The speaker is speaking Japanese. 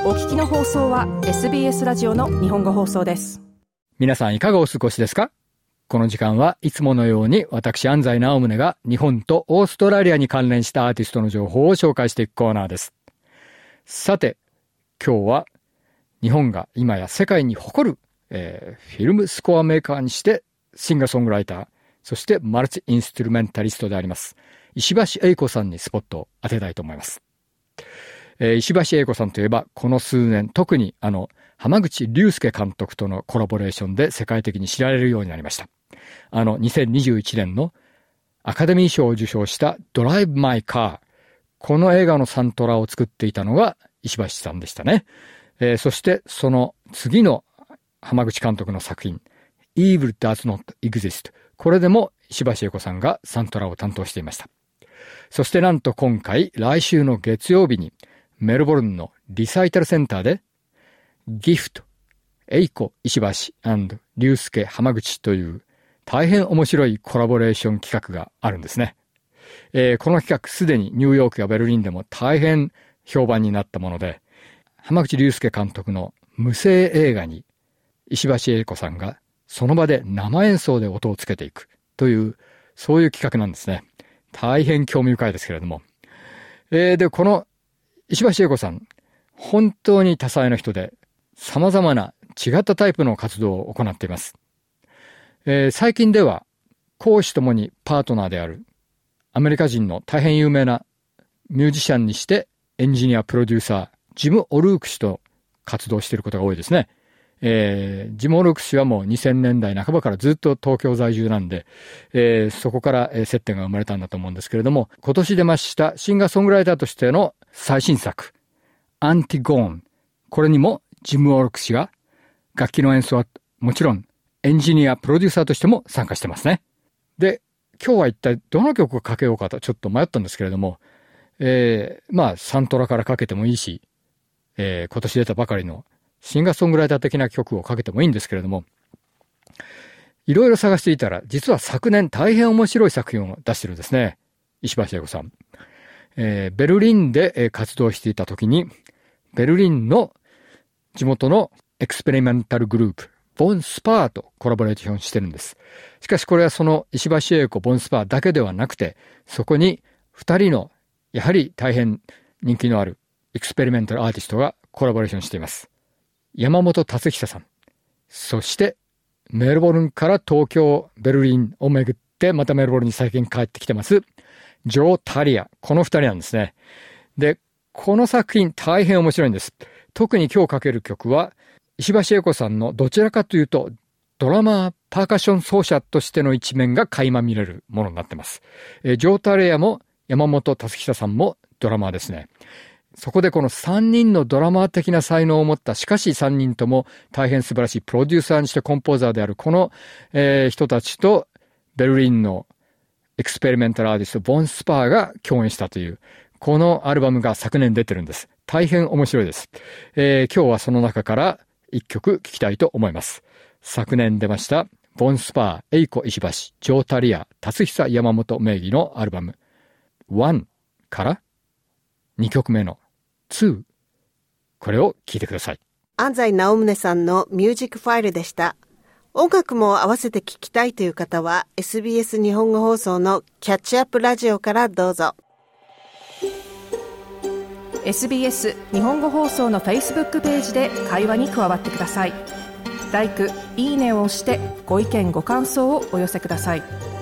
お聞きの放送は SBS ラジオの日本語放送です。 皆さんいかがお過ごしですか？この時間はいつものように私安西直宗が日本とオーストラリアに関連したアーティストの情報を紹介していくコーナーです。さて今日は日本が今や世界に誇る、フィルムスコアメーカーにしてシンガーソングライター、そしてマルチインストゥルメンタリストであります石橋英子さんにスポットを当てたいと思います。石橋英子さんといえばこの数年特に濱口竜介監督とのコラボレーションで世界的に知られるようになりました。2021年のアカデミー賞を受賞したドライブ・マイ・カー、この映画のサントラを作っていたのが石橋さんでしたね。そしてその次の濱口監督の作品 Evil Does Not Exist、 これでも石橋英子さんがサントラを担当していました。そしてなんと今回来週の月曜日にメルボルンのリサイタルセンターでギフト、英子、石橋&竜介、濱口という大変面白いコラボレーション企画があるんですね。この企画すでにニューヨークやベルリンでも大変評判になったもので、濱口竜介監督の無声映画に石橋英子さんがその場で生演奏で音をつけていくというそういう企画なんですね。大変興味深いですけれども、でこの石橋英子さん本当に多彩な人で様々な違ったタイプの活動を行っています。最近では公私ともにパートナーであるアメリカ人の大変有名なミュージシャンにしてエンジニアプロデューサージム・オルーク氏と活動していることが多いですね。ジム・オルーク氏はもう2000年代半ばからずっと東京在住なんで、そこから接点が生まれたんだと思うんですけれども、今年出ましたシンガーソングライターとしての最新作アンティゴーン、これにもジム・オルーク氏が楽器の演奏はもちろんエンジニアプロデューサーとしても参加してますね。で今日は一体どの曲をかけようかとちょっと迷ったんですけれども、サントラからかけてもいいし、今年出たばかりのシンガーソングライター的な曲をかけてもいいんですけれども、いろいろ探していたら実は昨年大変面白い作品を出してるんですね、石橋英子さん。ベルリンで活動していた時にベルリンの地元のエクスペリメンタルグループボンスパーとコラボレーションしてるんです。しかしこれはその石橋英子ボンスパーだけではなくて、そこに2人のやはり大変人気のあるエクスペリメンタルアーティストがコラボレーションしています。山本達久さん、そしてメルボルンから東京、ベルリンを巡ってまたメルボルンに最近帰ってきてますジョー・タリア、この2人なんですね。でこの作品大変面白いんです。特に今日かける曲は石橋英子さんのどちらかというとドラマー、パーカッション奏者としての一面が垣間見れるものになってます。ジョー・タリアも山本達久さんもドラマーですね。そこでこの3人のドラマー的な才能を持った、しかし3人とも大変素晴らしいプロデューサーにしてコンポーザーであるこの、人たちとベルリンのエクスペリメンタルアーティストボンスパーが共演したというこのアルバムが昨年出てるんです。大変面白いです。今日はその中から1曲聴きたいと思います。昨年出ましたボンスパー、英子、石橋、ジョー・タリア、達久、山本名義のアルバム1から2曲目の2、これを聴いてください。 安西直宗さんのミュージックファイルでした。音楽も合わせて聴きたいという方は SBS 日本語放送のキャッチアップラジオからどうぞ。 SBS 日本語放送の Facebook ページで会話に加わってください。LIKE、いいねを押してご意見ご感想をお寄せください。